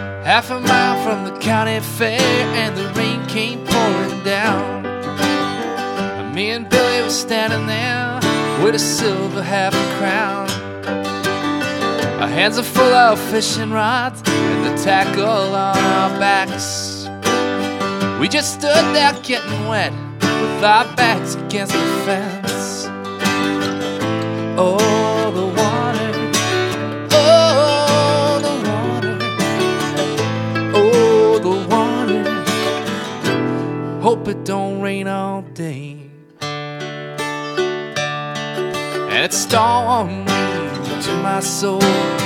half a mile from the county fair, and the rain came pouring down. Me and Billy were standing there with a silver half a crown. Our hands are full of fishing rods and the tackle on our backs. We just stood there getting wet with our backs against the fence. Oh, the water, oh, the water, oh, the water. Hope it don't rain all day. And it stormed me to my soul.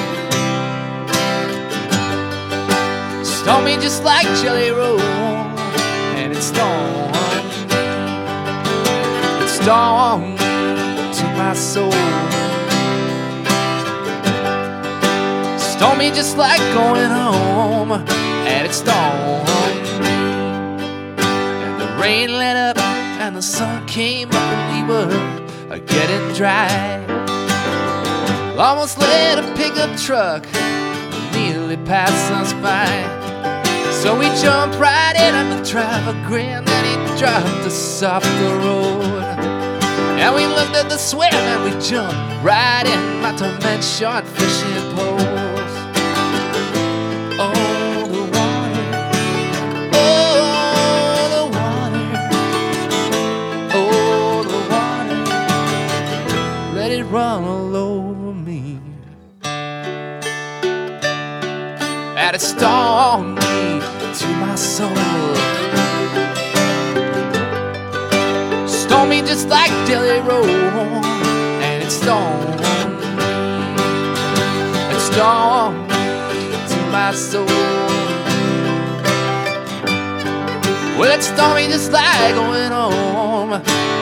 Stormed me just like Jelly Roll. And it stormed me. It stormed me to my soul. Stormed me just like going home. And it stormed me. And the rain let up and the sun came up, and we were getting dry. Almost let a pickup truck nearly pass us by. So we jumped right in, and the driver grinned and he dropped us off the road. And we looked at the swim and we jumped right in my torment short fishing poles. Oh, the water, oh, the water, oh, the water, let it run all over me. And it stormed me to my soul. Stormed me just like Jelly Roll. And it stormed me. It stormed me to my soul. Well, it stormed me just like going home.